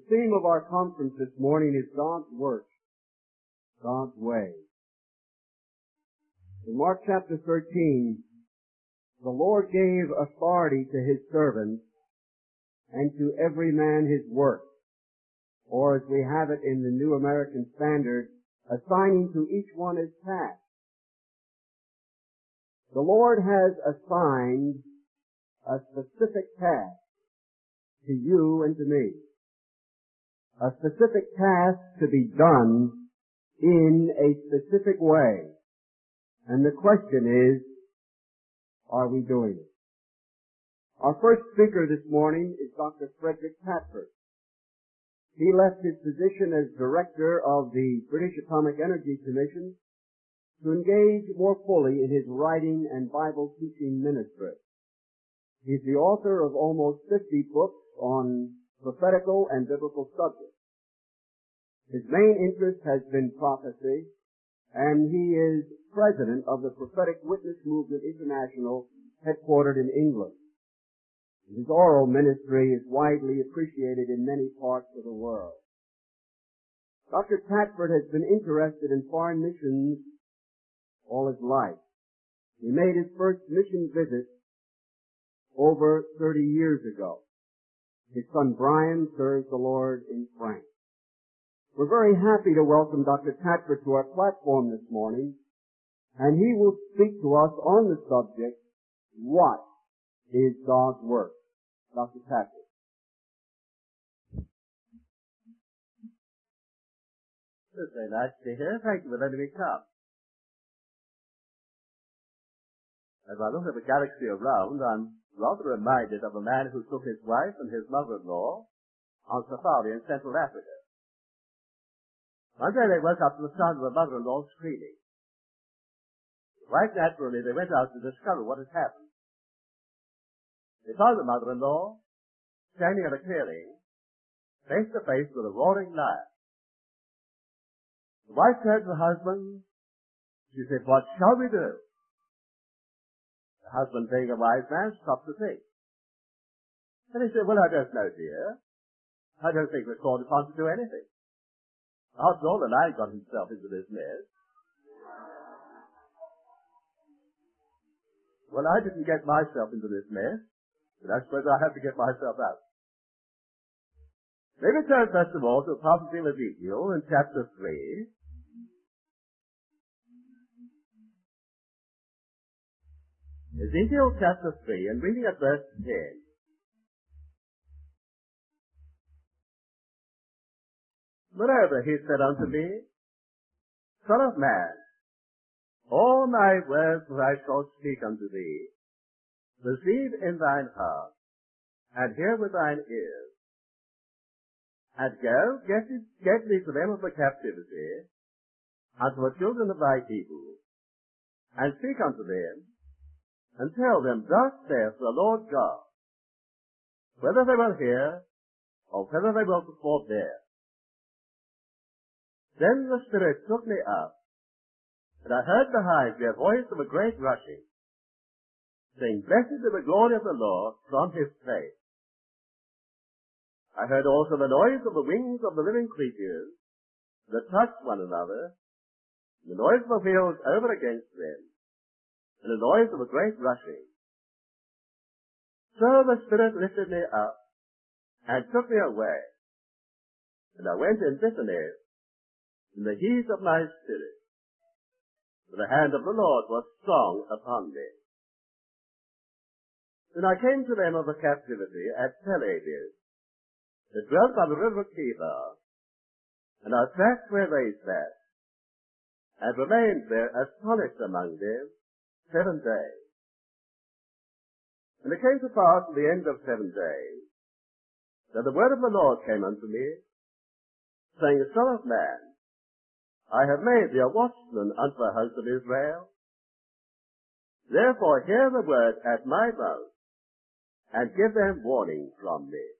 theme of our conference this morning is God's work, God's way. In Mark chapter 13, the Lord gave authority to His servants and to every man his work, or as we have it in the New American Standard, assigning to each one his task. The Lord has assigned a specific task to you and to me. A specific task to be done in a specific way. And the question is, are we doing it? Our first speaker this morning is Dr. Frederick Tatford. He left his position as director of the British Atomic Energy Commission to engage more fully in his writing and Bible teaching ministry. He's the author of almost 50 books on prophetical and biblical subjects. His main interest has been prophecy, and he is president of the Prophetic Witness Movement International, headquartered in England. His oral ministry is widely appreciated in many parts of the world. Dr. Tatford has been interested in foreign missions all his life. He made his first mission visit over 30 years ago. His son Brian serves the Lord in France. We're very happy to welcome Dr. Tatford to our platform this morning, and he will speak to us on the subject, what is God's work? Dr. Tatford. It's very nice to be here. Thank you for letting me come. As I look at the galaxy around, I'm rather reminded of a man who took his wife and his mother-in-law on safari in Central Africa. One day they woke up to the sound of the mother-in-law screaming. Quite naturally, they went out to discover what had happened. They found the mother-in-law standing at a clearing, face to face with a roaring lion. The wife turned to the husband. She said, "What shall we do?" The husband, being a wise man, stopped to think. And he said, "Well, I don't know, dear. I don't think we're called upon to do anything. After all, the lion got himself into this mess. Well, I didn't get myself into this mess, but I suppose I have to get myself out." Let me turn first of all to the prophecy of Ezekiel in chapter 3. Ezekiel chapter 3, and reading at verse 10. "Moreover, he said unto me, Son of man, all my words that I shall speak unto thee, receive in thine heart, and hear with thine ears. And go, get thee to them of the captivity, unto the children of thy people, and speak unto them, and tell them, Thus saith the Lord God, whether they will hear, or whether they will forbear. Then the Spirit took me up, and I heard behind me a voice of a great rushing, saying, Blessed be the glory of the Lord from his place. I heard also the noise of the wings of the living creatures that touched one another, the noise of the wheels over against them, and the noise of a great rushing. So the Spirit lifted me up, and took me away, and I went in bitterness, in the heat of my spirit, for the hand of the Lord was strong upon me. Then I came to them of the captivity at Telabis, that dwelt by the river Kibar, and I sat where they sat, and remained there astonished among them 7 days. And it came to pass at the end of 7 days, that the word of the Lord came unto me, saying, Son of man, I have made thee a watchman unto the house of Israel. Therefore hear the word at my mouth, and give them warning from me.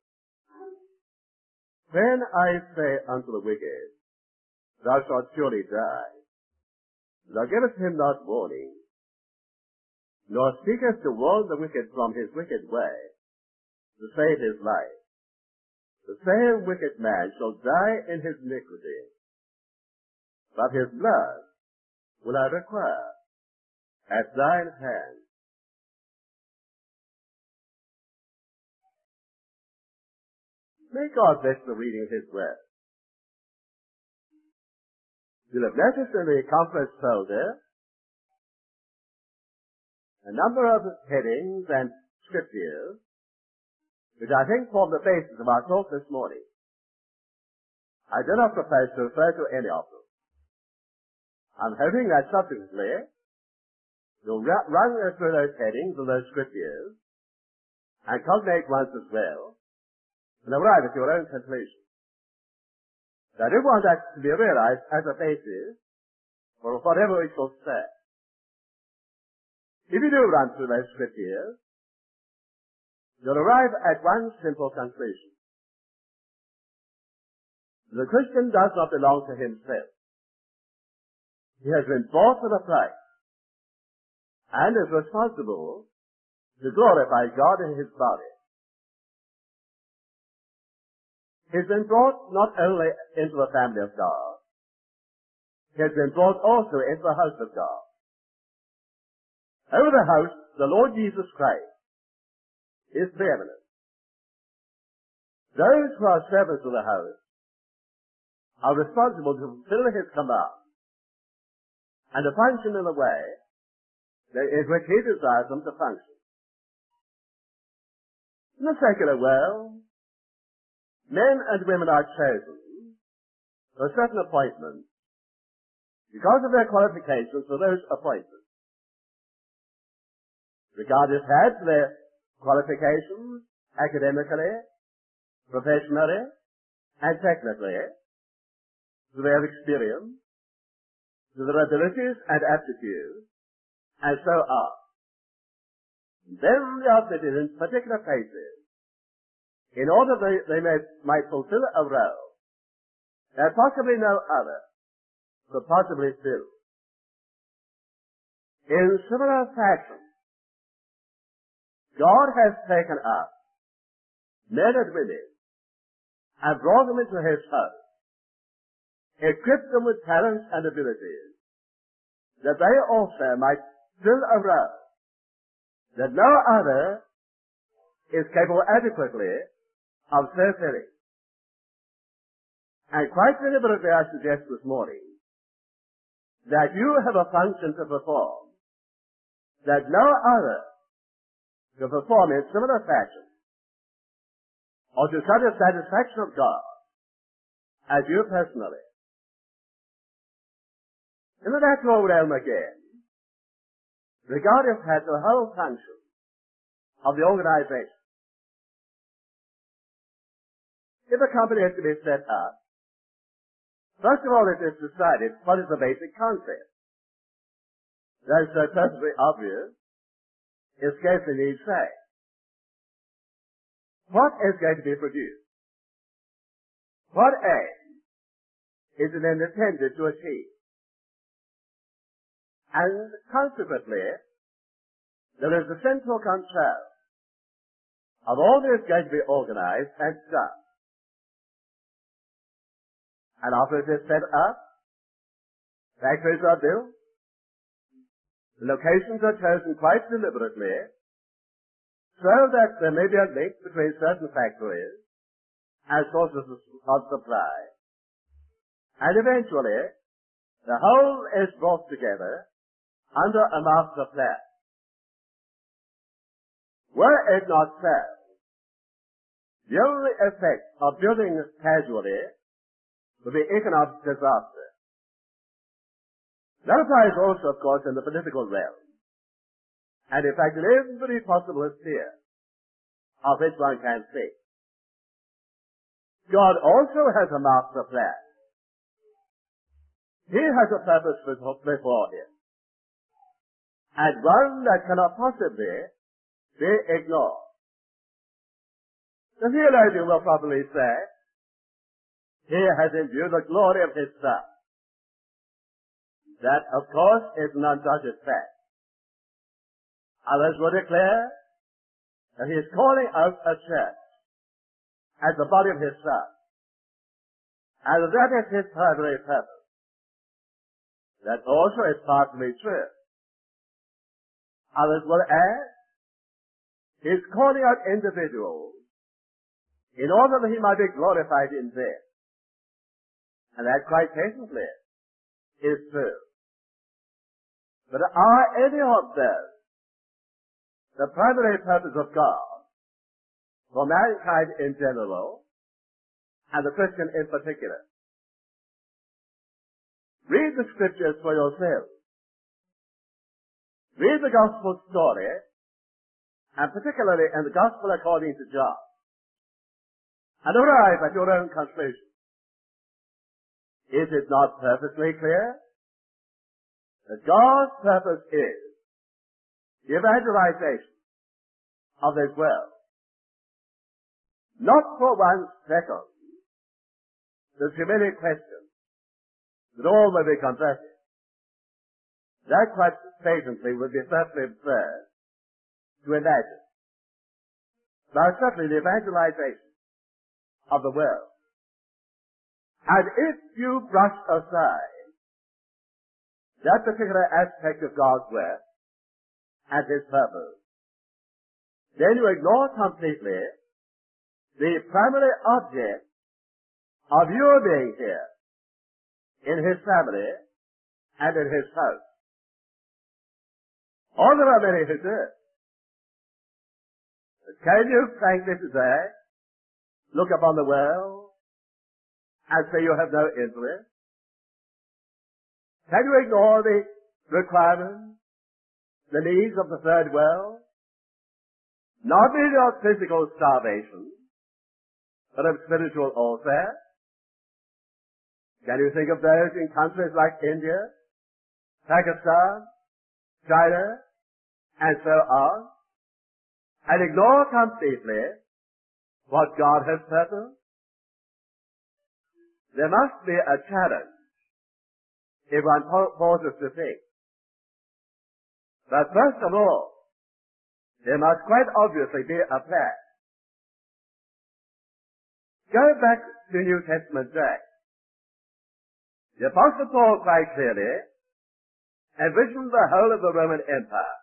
When I say unto the wicked, Thou shalt surely die, thou givest him not warning, nor seekest to warn the wicked from his wicked way, to save his life. the same wicked man shall die in his iniquity, but his blood will I require at thine hand. May God bless the reading of his word. You'll have noticed in the conference folder a number of headings and scriptures which I think form the basis of our talk this morning. I do not propose to refer to any of them. I'm hoping that subsequently you'll run through those headings and those scriptures and cognate ones as well and arrive at your own conclusion. So I do want that to be realized as a basis for whatever we shall say. If you do run through those scriptures, you'll arrive at one simple conclusion. The Christian does not belong to himself. He has been bought with a price and is responsible to glorify God in his body. He's been brought not only into the family of God, he has been brought also into the house of God. Over the house, the Lord Jesus Christ is preeminent. Those who are servants of the house are responsible to fulfill his command and to function in the way in which he desires them to function. In the secular world, men and women are chosen for certain appointments because of their qualifications for those appointments. Regard is had for their qualifications academically, professionally, and technically, to their experience, to their abilities and aptitudes, and so on. Then they are fitted in particular places in order they might fulfill a role that possibly no other could possibly fill. In similar fashion, God has taken us, men and women, and brought them into his house, equipped them with talents and abilities, that they also might fill a role that no other is capable adequately of so filling. And quite deliberately I suggest this morning that you have a function to perform that no other can perform in similar fashion or to such a satisfaction of God as you personally. In the natural realm again, regard is had to the whole function of the organization. If a company is to be set up, first of all it is decided what is the basic concept. That is so perfectly obvious, it scarcely needs say. What is going to be produced? What aim is it then intended to achieve? And consequently, there is the central control of all that is going to be organized and done. And after it is set up, factories are built, the locations are chosen quite deliberately so that there may be a link between certain factories and sources of supply. And eventually, the whole is brought together under a master plan. Were it not so, the only effect of building casually would be economic disaster. That applies also, of course, in the political realm, and in fact in every possible sphere of which one can think. God also has a master plan. He has a purpose before him, and one that cannot possibly be ignored. The theologian will probably say, he has in view the glory of his Son. That, of course, is an undoubted fact. Others will declare that he is calling out a church as the body of his Son. And that is his primary purpose. That also is partly true. Others will add, he's calling out individuals in order that he might be glorified in them. And that quite patently is true. But are any of those the primary purpose of God for mankind in general and the Christian in particular? Read the scriptures for yourself. Read the gospel story, and particularly in the gospel according to John, and arrive at your own conclusion. Is it not perfectly clear that God's purpose is the evangelization of this world? Not for 1 second does humanity question that all may be converted. That quite patently would be certainly absurd to imagine. But certainly the evangelization of the world. And if you brush aside that particular aspect of God's work and his purpose, then you ignore completely the primary object of your being here in his family and in his house. Or there are many who do. But can you frankly today look upon the world and say you have no influence? Can you ignore the requirements, the needs of the third world? Not merely of physical starvation, but of spiritual warfare. Can you think of those in countries like India, Pakistan, China, and so on, and ignore completely what God has purposed? There must be a challenge if one pauses to think. But first of all, there must quite obviously be a plan. Go back to New Testament days. The Apostle Paul quite clearly envisioned the whole of the Roman Empire.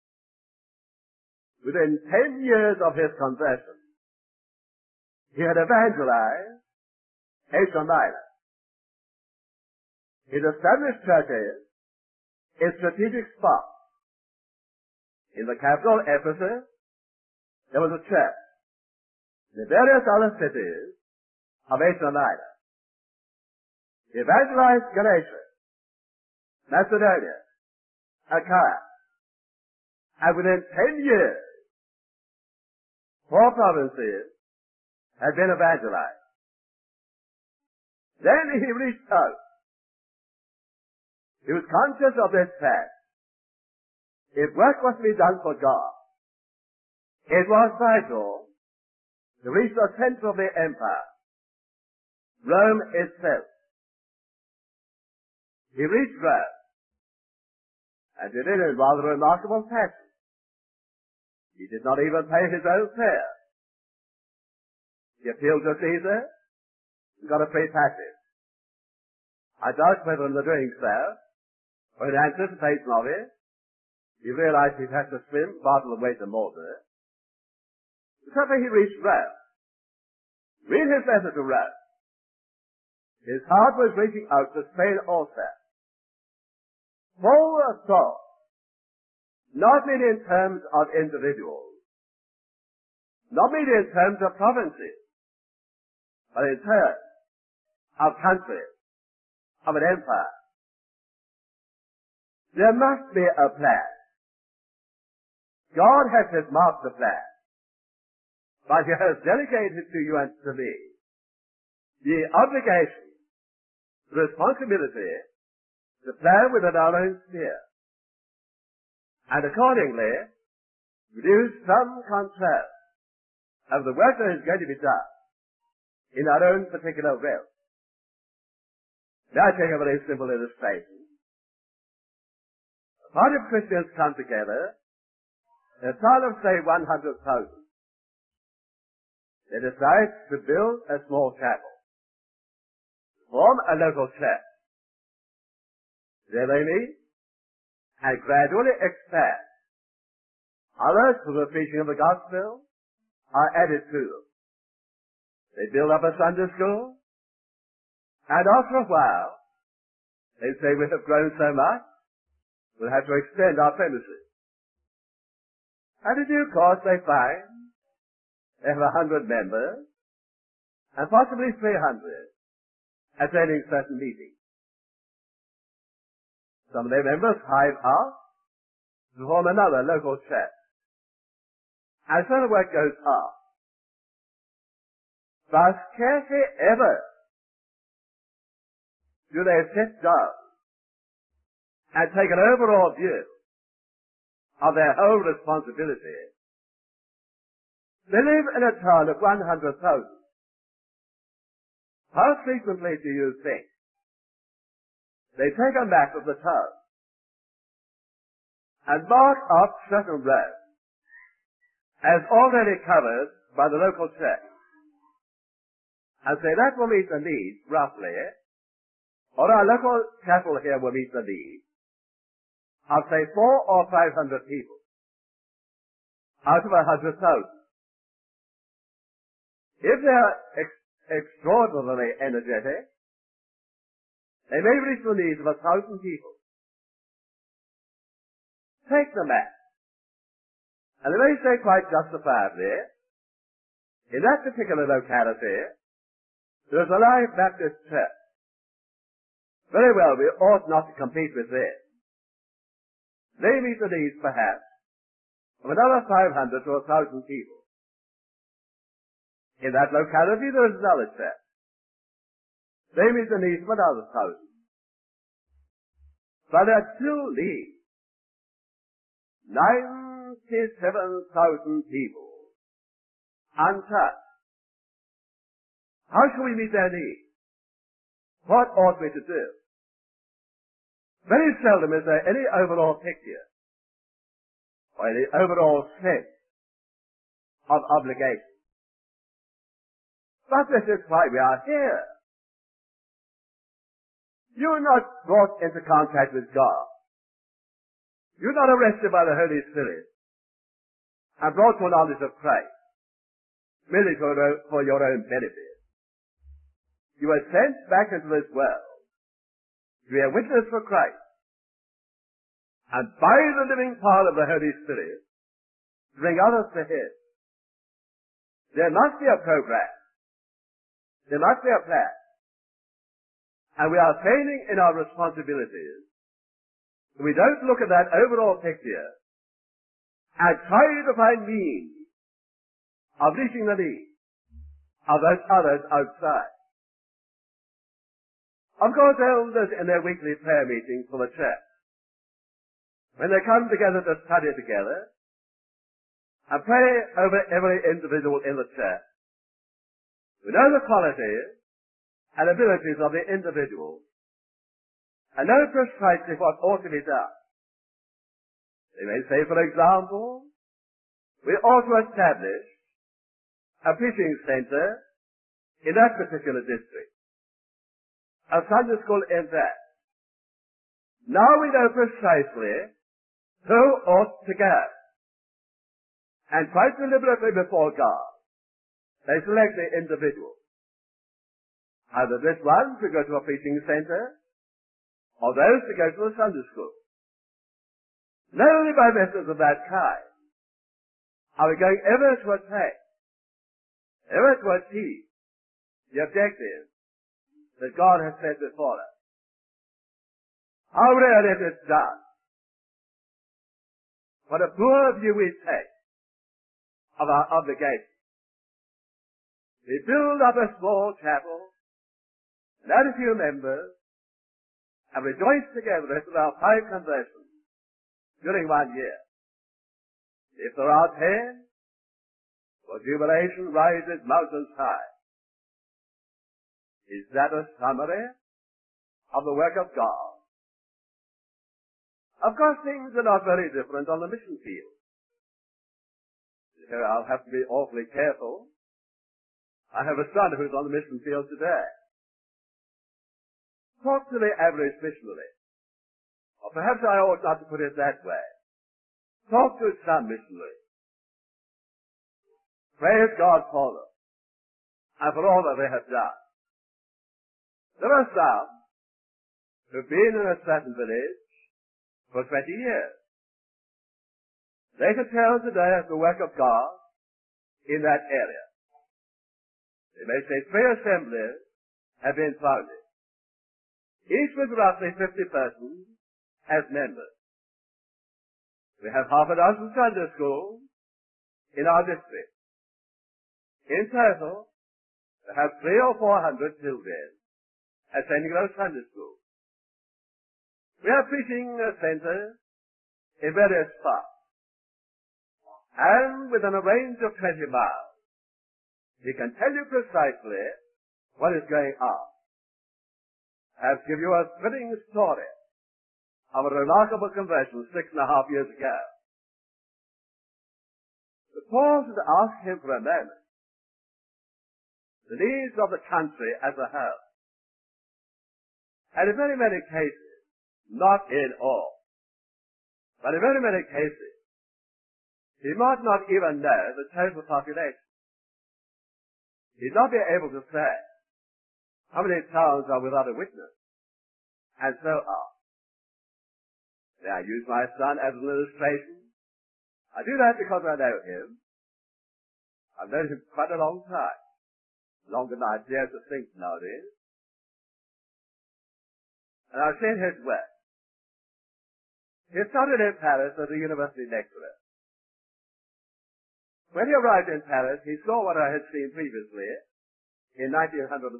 Within 10 years of his conversion, he had evangelized Asia Minor. He had established churches in strategic spots. In the capital, Ephesus, there was a church. In the various other cities of Asia Minor, he evangelized Galatia, Macedonia, Achaia, and within 10 years, 4 provinces had been evangelized. Then he reached out. He was conscious of this fact. If work was to be done for God, it was vital to reach the center of the empire, Rome itself. He reached Rome, and did it in rather remarkable fashion. He did not even pay his own fare. He appealed to Caesar and got a free passage. I doubt whether in the doing so, or in anticipation of it, he realized he'd have to swim part of the way to Malta. Suddenly he reached Rome. Read his letter to Rome. His heart was reaching out to Spain also. Full of thought, not merely in terms of individuals, not merely in terms of provinces, but in terms of countries, of an empire. There must be a plan. God has his master plan, but he has delegated to you and to me the obligation, the responsibility to plan within our own sphere, and accordingly produce some control of the work that is going to be done in our own particular realm. Now I take a very simple illustration. A party of Christians come together, a total of say 100,000. they decide to build a small chapel, form a local church. There they meet and gradually expand. Others, for the preaching of the gospel, are added to them. They build up a Sunday school, and after a while, they say, we have grown so much, we'll have to extend our premises. And in due course, they find they have 100 members, and possibly 300 attending certain meetings. Some of their members hive out to form another local church. And so the work goes on. But scarcely ever do they sit down and take an overall view of their whole responsibility. They live in a town of 100,000. How frequently do you think they take a map of the town and mark off certain roads as already covered by the local church, and say that will meet the needs, roughly, or our local chapel here will meet the needs of, say, 400 or 500 people out of 100,000. If they are extraordinarily energetic, they may reach the needs of 1,000 people. Take the map, and they may say quite justifiably, in that particular locality, there's a live Baptist church. Very well, we ought not to compete with this. They meet the needs, perhaps, of another 500 to 1,000 people. In that locality, there is another church. They meet the needs of another 1,000. But there still leaves 97,000 people untouched. How shall we meet their needs? What ought we to do? Very seldom is there any overall picture or any overall sense of obligation. But this is why we are here. You are not brought into contact with God. You're not arrested by the Holy Spirit and brought to a knowledge of Christ merely for your own benefit. You are sent back into this world to be a witness for Christ, and by the living power of the Holy Spirit, bring others to Him. There must be a program. There must be a plan. And we are failing in our responsibilities. We don't look at that overall picture and try to find means of reaching the needs of those others outside. Of course, elders in their weekly prayer meetings for the church, when they come together to study together and pray over every individual in the church, we know the qualities and abilities of the individual and know precisely what ought to be done. They may say, for example, we ought to establish a preaching center in that particular district, a Sunday school in that. Now we know precisely who ought to go. And quite deliberately before God, they select the individual. Either this one to go to a preaching center, or those to go to a Sunday school. Not only by methods of that kind are we going ever to attain, ever to achieve the objective that God has set before us. How rare it is done. What a poor view we take of our obligation. We build up a small chapel, and add a few members, and rejoice together with about 5 conversions during 1 year. If there are 10, for jubilation rises mountains high. Is that a summary of the work of God? Of course, things are not very different on the mission field. Here I'll have to be awfully careful I have a son who's on the mission field today. Talk to the average missionary. Or perhaps I ought not to put it that way. Talk to some missionary. Praise God for them and for all that they have done. There are some who've been in a certain village for 20 years. They can tell today of the work of God in that area. They may say 3 assemblies have been founded, each with roughly 50 persons as members. We have half a dozen Sunday schools in our district. In total, we have 300 or 400 children attending those Sunday schools. We have preaching centers in various spots, and within a range of 20 miles, he can tell you precisely what is going on. I'll give you a thrilling story of a remarkable conversion 6.5 years ago. But Paul should ask him for a moment the needs of the country as a whole. And in very many cases, not in all, but in very many cases, he might not even know the total population. He'd not be able to say how many towns are without a witness, and so on. May I use my son as an illustration? I do that because I know him. I've known him quite a long time, longer than I dare to think nowadays. And I've seen his work. He studied in Paris as a university lecturer. When he arrived in Paris, he saw what I had seen previously in 1948.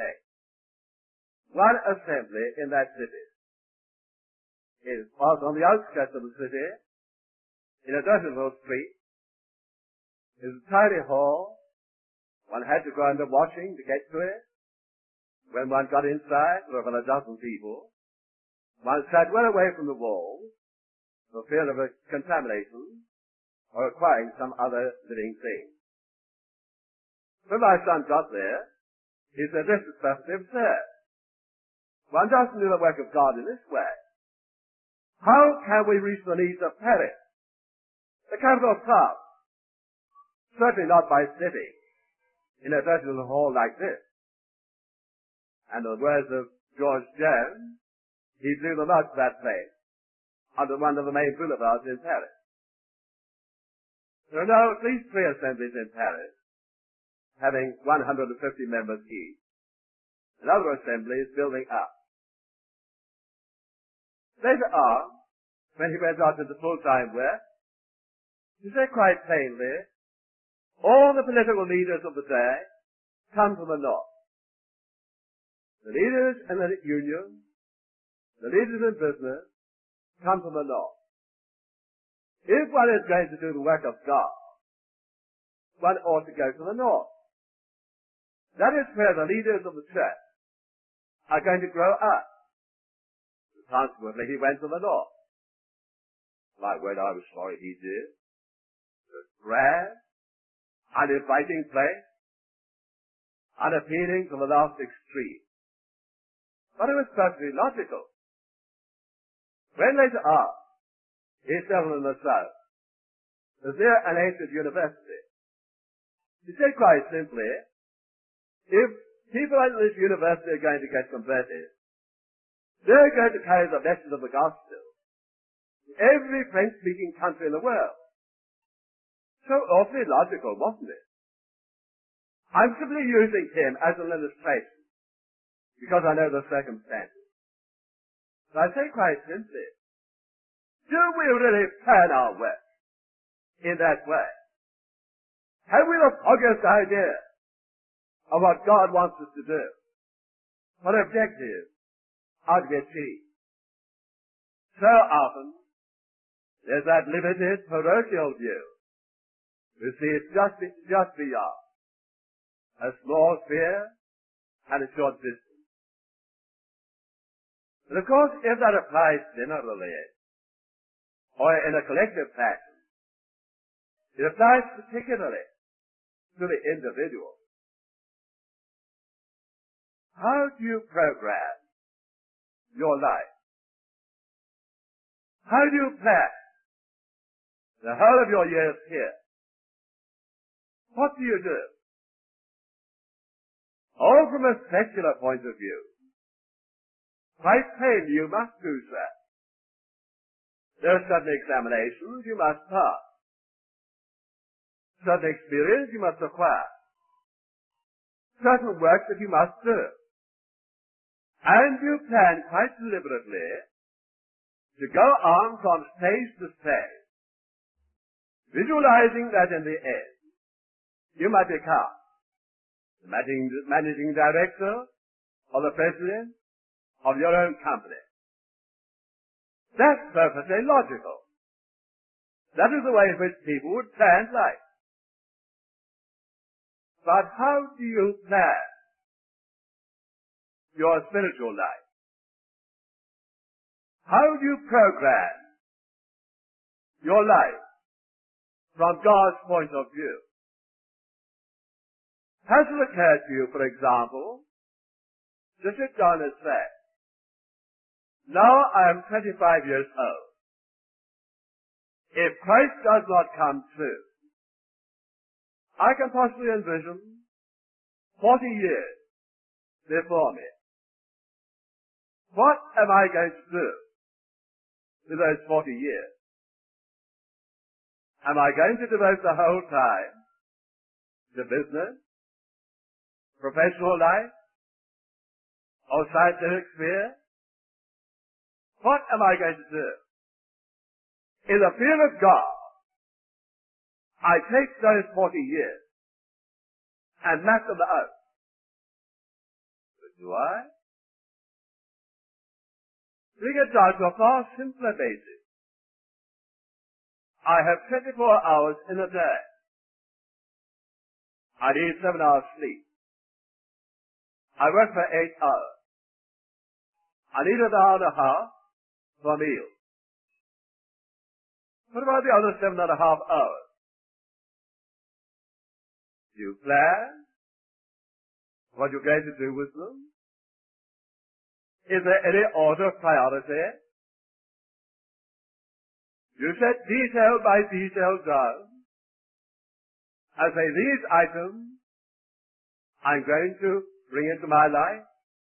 One assembly in that city. It was on the outskirts of the city, in a dirty little street. It was a tiny hall. One had to go under washing to get to it. When one got inside, there were about a dozen people. One sat well away from the walls, for fear of a contamination, or acquiring some other living thing. When my son got there, he said, "This is perfectly absurd. One doesn't do the work of God in this way. How can we reach the needs of Paris, the capital of France? Certainly not by sitting in a dirty little hall like this." And the words of George Jones, he blew them out to that place, under one of the main boulevards in Paris. There are now at least 3 assemblies in Paris, having 150 members each. Another assembly is building up. Later on, when he went out into full-time work, he said quite plainly, all the political leaders of the day come from the north. The leaders in the union, the leaders in business, come from the north. If one is going to do the work of God, one ought to go to the north. That is where the leaders of the church are going to grow up. Consequently, he went to the north. My word, I was sorry he did. The grand, uninviting place, unappealing to the last extreme. But it was perfectly logical. When later on, he settled in the south, was near an ancient university. He said quite simply, if people at this university are going to get converted, they're going to carry the message of the gospel to every French-speaking country in the world. So awfully logical, wasn't it? I'm simply using him as an illustration because I know the circumstances. But I say quite simply, do we really plan our work in that way? Have we the foggiest idea of what God wants us to do? What objective are to be achieved? So often, there's that limited parochial view. You see, it's just beyond a small sphere and a short distance. But of course, if that applies generally, or in a collective fashion, it applies particularly to the individual. How do you program your life? How do you plan the whole of your years here? What do you do? All from a secular point of view. Quite plainly, you must do so. There are certain examinations you must pass. Certain experience you must acquire. Certain work that you must do. And you plan quite deliberately to go on from stage to stage, visualizing that in the end you might become the managing director or the president of your own company. That's perfectly logical. That is the way in which people would plan life. But how do you plan your spiritual life? How do you program your life from God's point of view? Has it occurred to you, for example, to sit down and say, now I am 25 years old. If Christ does not come true, I can possibly envision 40 years before me. What am I going to do with those 40 years? Am I going to devote the whole time to business, professional life, or scientific sphere? What am I going to do? In the fear of God, I take those 40 years and map them out. But do I? Bring it down to a far simpler basis. I have 24 hours in a day. I need 7 hours sleep. I work for 8 hours. I need an hour and a half for a meal. What about the other 7.5 hours? Do you plan what you're going to do with them? Is there any order of priority? You set detail by detail down and say, these items I'm going to bring into my life.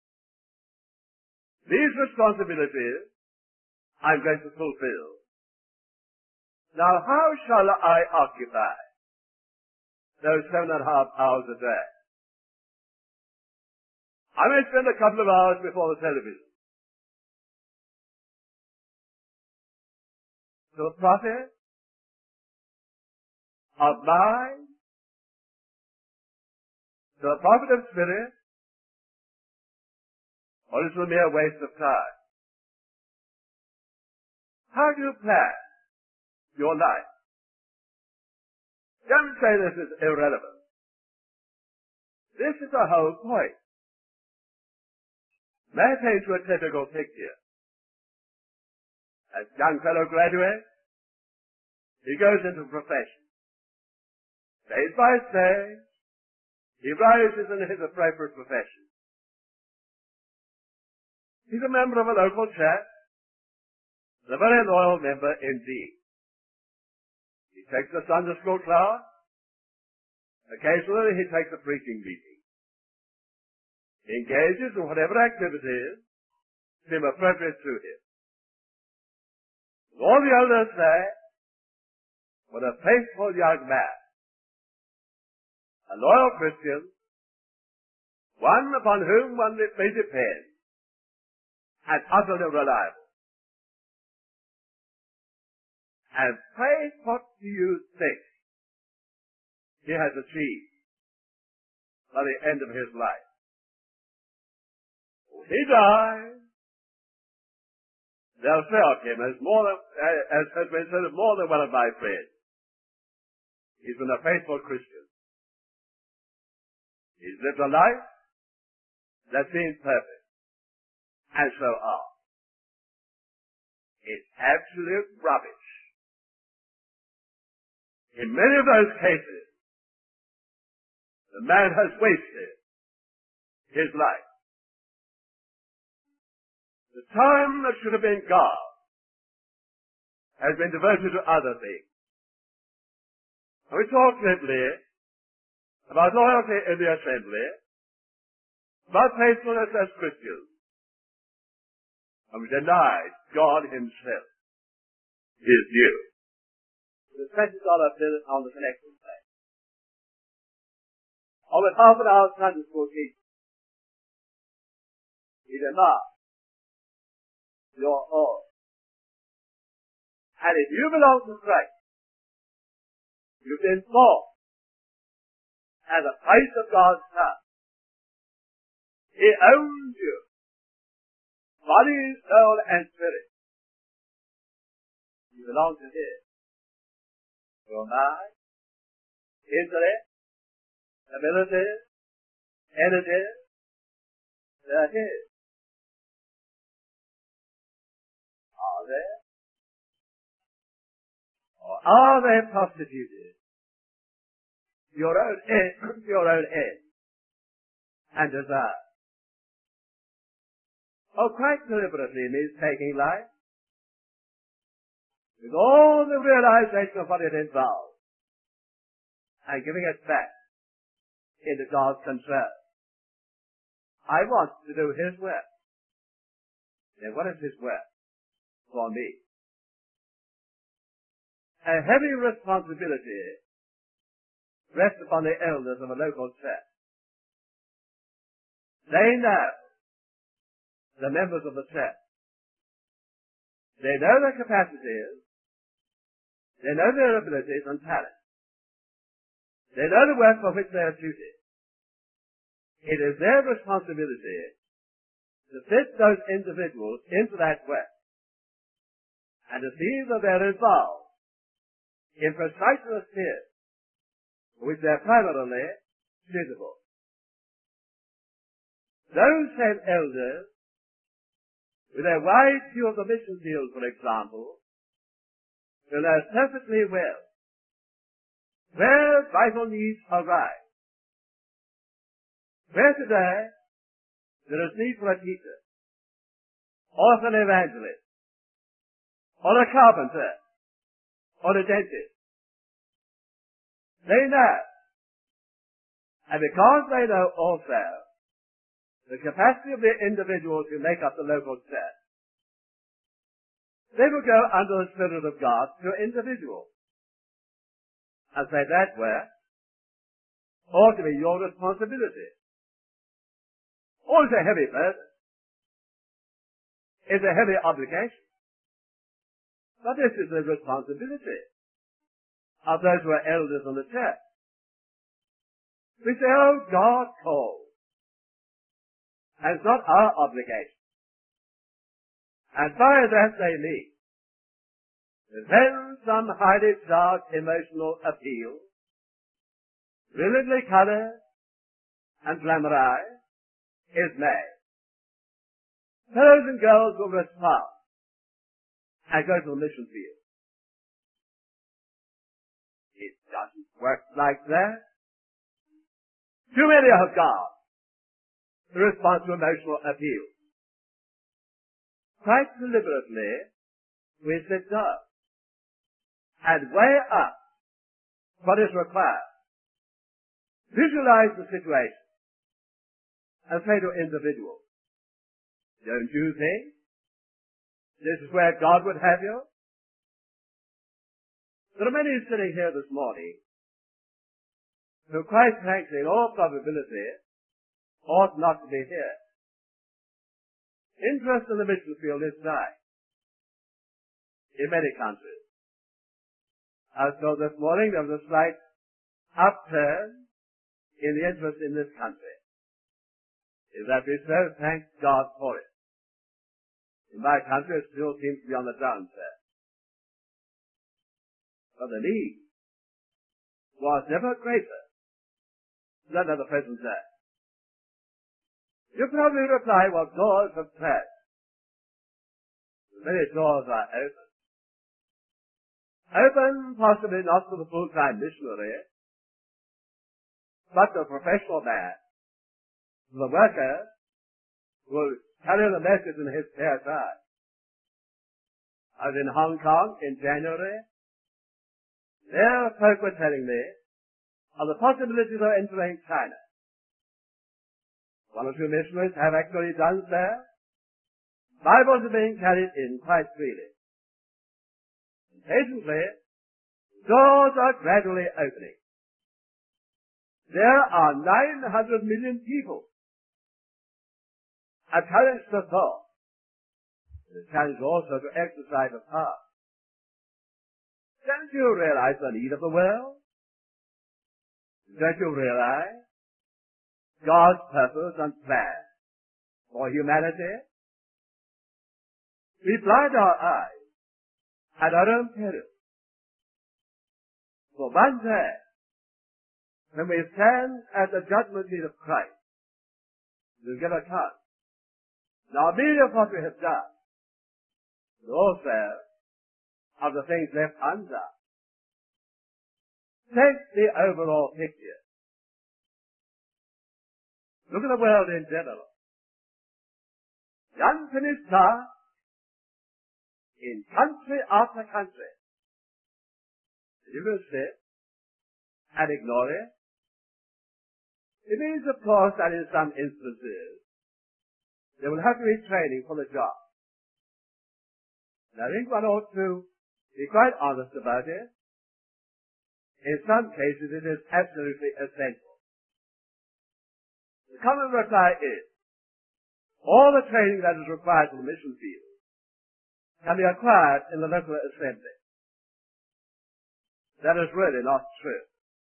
These responsibilities I'm going to fulfill. Now, how shall I occupy those 7.5 hours a day? I may spend a couple of hours before the television. To the profit of mind, to the profit of spirit, or is it a mere waste of time? How do you plan your life? Don't say this is irrelevant. This is the whole point. May I paint you a typical picture? As a young fellow graduates, he goes into the profession. Stage by stage, he rises in his appropriate profession. He's a member of a local church, a very loyal member indeed. He takes a Sunday school class. Occasionally he takes a preaching meeting. He engages in whatever activities seem appropriate to him. All the elders say, what a faithful young man, a loyal Christian, one upon whom one may depend, and utterly reliable. And pray, what do you think he has achieved by the end of his life? When he dies, they'll say of him, as has been said of more than one of my friends, he's been a faithful Christian. He's lived a life that seems perfect. And so on. It's absolute rubbish. In many of those cases, the man has wasted his life. The time that should have been God has been devoted to other things. And we talked simply about loyalty in the assembly, about faithfulness as Christians, and we denied God himself is due. The $20 bill on the collection plate. On with half an hour Sunday school teaching. He demands your all. And if you belong to Christ, you've been bought at the price of God's Son. He owns you, body, soul, and spirit. You belong to Him. Your mind, intellect, ability, energy, they're His. Are they? Or are they prostituted? Your own end and desire. Oh, quite deliberately means taking life with all the realization of what it involves and giving it back into God's control. I want to do His work. Then what is His work for me? A heavy responsibility rests upon the elders of a local church. They know the members of the church. They know their capacities. They know their abilities and talents. They know the work for which they are suited. It is their responsibility to fit those individuals into that work and to see that they're involved in precisely the sphere for which they're primarily suitable. Those same elders, with their wide view of the mission field, for example, will know perfectly well where vital needs arise. Where today there is need for a teacher, or an evangelist, or a carpenter, or a dentist. They know. And because they know also the capacity of the individuals who make up the local church, they will go under the Spirit of God to individuals and say that work ought to be your responsibility. Or it's a heavy burden. It's a heavy obligation. But this is the responsibility of those who are elders in the church. We say, oh, God calls. And it's not our obligation. And by that they mean that when some highly charged emotional appeal, brilliantly colored and glamorized, is made, fellows and girls will respond and go to the mission field. It doesn't work like that. Too many have got to respond to emotional appeal. Quite deliberately, we sit down and weigh up what is required. Visualize the situation and say to individuals, don't you think this is where God would have you? There are many sitting here this morning who quite frankly, in all probability, ought not to be here. Interest in the mission field is dying in many countries. I saw this morning there was a slight upturn in the interest in this country. Is that we so thank God for it. In my country it still seems to be on the downturn. But the need was never greater than at the present day. You probably reply, well, doors have closed. Many doors are open. Open possibly not for the full-time missionary, but the professional man, the worker, will telling the message in his spare time. I was in Hong Kong in January. There folk were telling me of the possibilities of entering China. One or two missionaries have actually done so. Bibles are being carried in quite freely. And patiently, doors are gradually opening. There are 900 million people. A challenge to thought. The challenge also to exercise of power. Don't you realize the need of the world? Don't you realize God's purpose and plan for humanity? We blind our eyes at our own peril. For one day, when we stand at the judgment seat of Christ, we'll give account not merely of what we have done, but also of the things left undone. Take the overall picture. Look at the world in general. The unfinished task in country after country. You will sit and ignore it. It means, of course, that in some instances, there will have to be training for the job. And I think one ought to be quite honest about it. In some cases, it is absolutely essential. The common reply is, all the training that is required for the mission field can be acquired in the local assembly. That is really not true.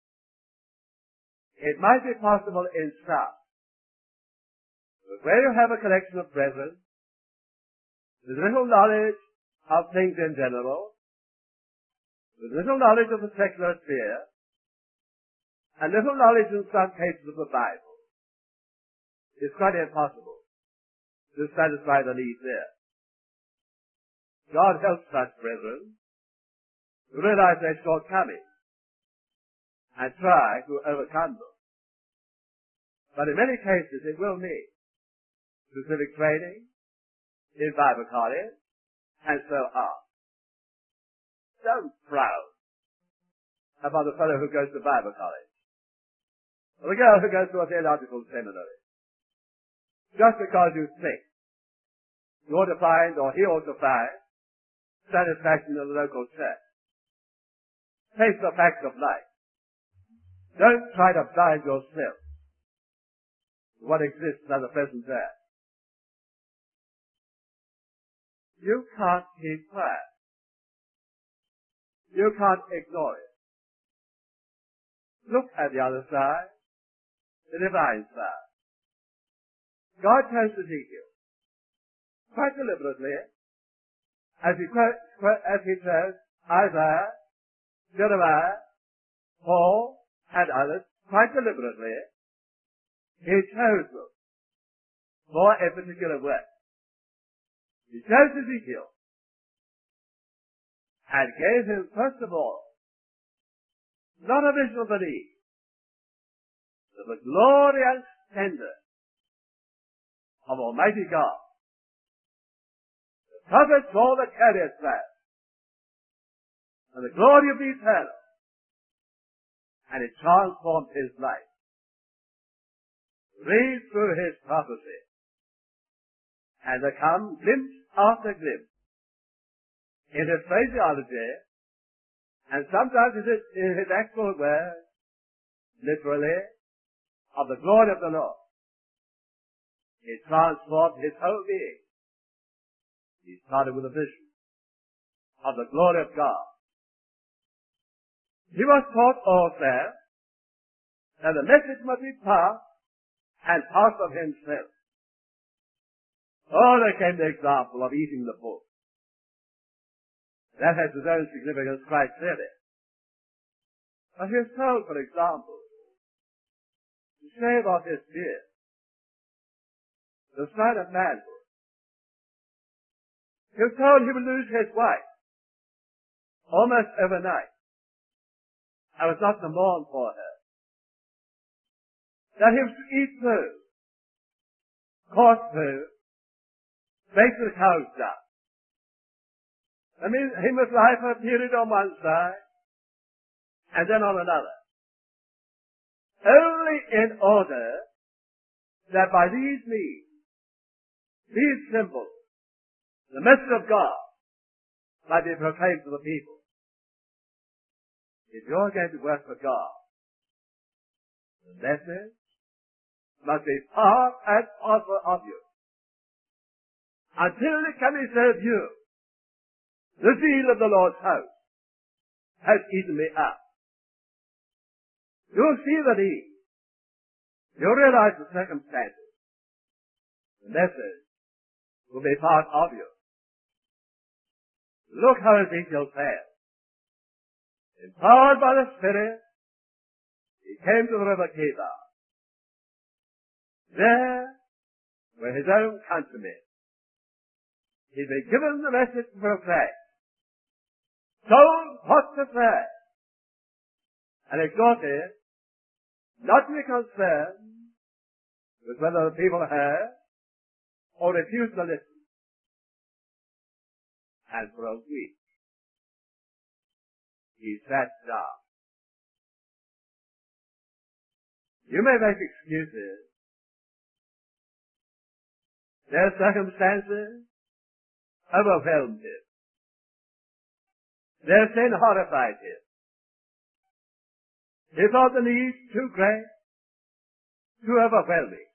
It might be possible in some, but where you have a collection of brethren with little knowledge of things in general, with little knowledge of the secular sphere, and little knowledge in some cases of the Bible, it's quite impossible to satisfy the need there. God helps such brethren to realize their shortcomings and try to overcome them. But in many cases it will need specific training in Bible college and so on. Don't frown about the fellow who goes to Bible college or the girl who goes to a theological seminary. Just because you think you ought to find, or he ought to find, satisfaction in the local church. Face the facts of life. Don't try to blind yourself to what exists at the present day. You can't keep quiet. You can't ignore it. Look at the other side, the divine side. God tells Ezekiel, quite deliberately, as he tells Isaiah, Jeremiah, Paul, and others, quite deliberately, he chose them for a particular work. He chose Ezekiel and gave him, first of all, not a vision of the need, but the glory and splendor of Almighty God. The prophet saw the chariot flash and the glory of the eternal, and it transformed his life. Read through his prophecy, and there come glimpse after glimpse in his phraseology, and sometimes in his actual words, literally, of the glory of the Lord. It transformed his whole being. He started with a vision of the glory of God. He was taught also that the message must be passed and passed of himself. Oh, there came the example of eating the book. That has its own significance quite clearly. But he is told, for example, to shave off his beard, the sign of manhood. He was told he would lose his wife almost overnight. I was not to mourn for her. That he was to eat food, coarse food, makes the cows stop. I mean, he must lie for a period on one side, and then on another. Only in order that by these means, these symbols, the message of God might be proclaimed to the people. If you're going to work for God, the message must be part and parcel of you. Until it can be said of you, the zeal of the Lord's house has eaten me up. You'll see the need. You'll realize the circumstances. The message will be part of you. Look how Ezekiel says. Empowered by the Spirit, he came to the river Kidron. There were his own countrymen. He'd been given the message to proclaim, told what to say, and exhorted not to be concerned with whether the people heard or refused to listen. And for a week, he sat down. You may make excuses. Their circumstances overwhelmed him. Their sin horrified him. He thought the need too great, too overwhelming.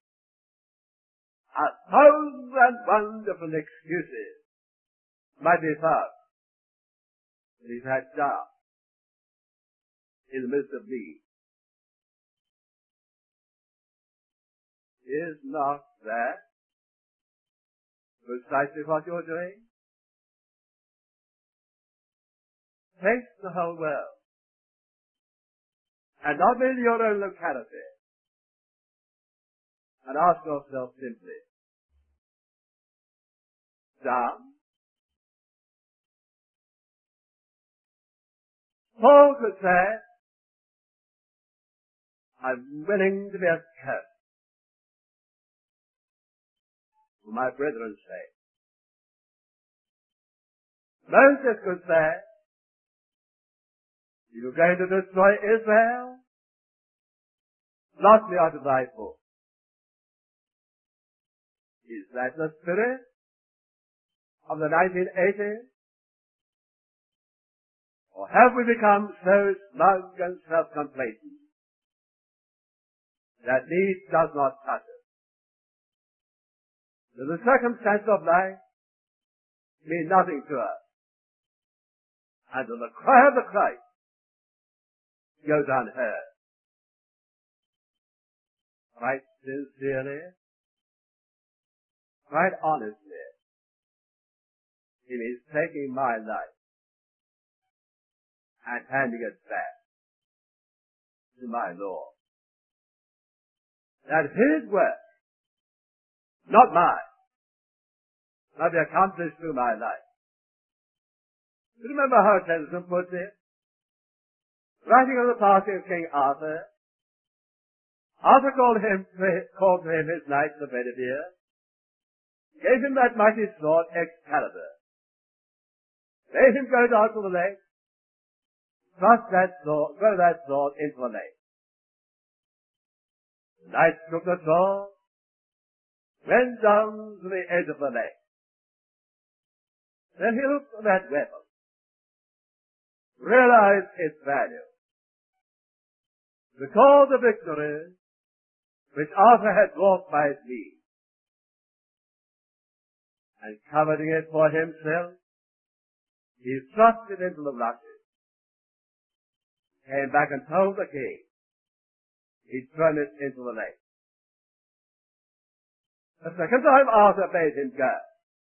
1,000 different excuses might be found. But he sat down in the midst of need. Is not that precisely what you're doing? Face the whole world, and not merely your own locality, and ask yourself simply, John, Paul could say, I'm willing to be a curse for my brethren's sake. Moses could say, you're going to destroy Israel? Blot me out of thy book. Is that the spirit of the 1980s? Or have we become so smug and self-complacent that need does not touch us? That the circumstances of life mean nothing to us, and that the cry of the Christ goes unheard. Quite sincerely, quite honestly, he is taking my life and handing it back to my Lord. That his work, not mine, might be accomplished through my life. You remember how Tennyson puts it? Writing on the passing of King Arthur, Arthur called to him his knights of Bedivere, gave him that mighty sword Excalibur, bade him go down to the lake, thrust throw that sword into the lake. The knights took the sword, went down to the edge of the lake. Then he looked at that weapon, realized its value, recalled the victories which Arthur had wrought by his deed, and coveting it for himself, he thrust it into the rushes, came back and told the king he'd thrown it into the lake. The second time Arthur bade him go.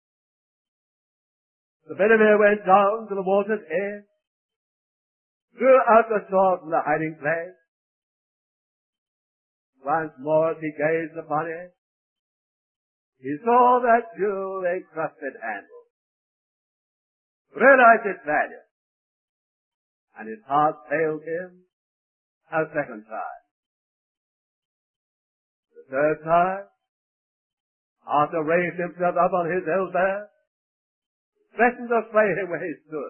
The Bedivere went down to the water's edge, drew out the sword from the hiding place. Once more as he gazed upon it, he saw that jewel-encrusted handle, realized its value, and his heart failed him a second time. The third time, after raised himself up on his elbow, threatened to slay him where he stood.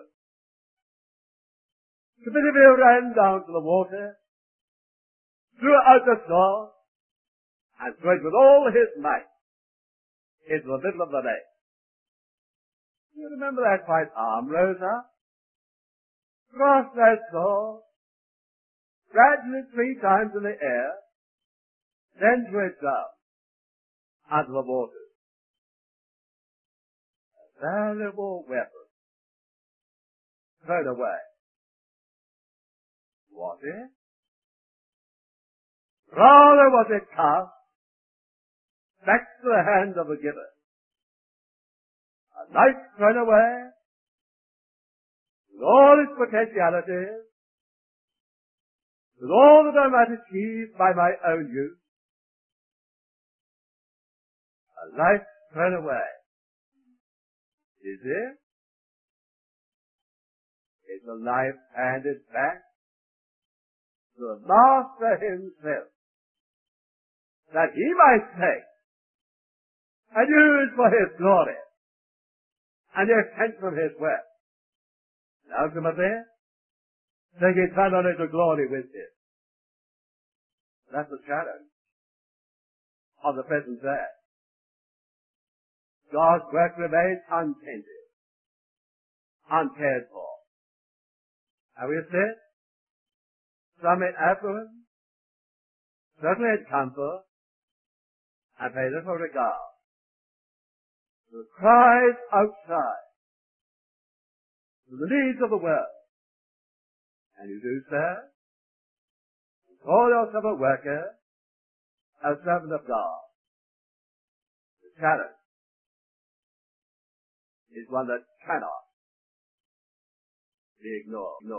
The Beneville ran down to the water, threw out the sword, and threw it with all his might into the middle of the lake. You remember that white arm rose up, crossed that sword, gradually 3 times in the air, then threw it down under the water. A valuable weapon thrown away. Was it? Rather was it cast back to the hand of the giver. A knife thrown away with all its potentialities, with all that I might achieve by my own use. A life thrown away. Is it? Is a life handed back to the Master himself, that he might take and use for his glory and the extension of his work, and ultimately take eternally to glory with him. That's the challenge of the present day. God's work remains untended, uncared for. And we said, some in affluence, certainly in comfort, and pay little regard to the cries outside, to the needs of the world. And you do, sir, call yourself a worker, a servant of God. The challenge is one that cannot be ignored.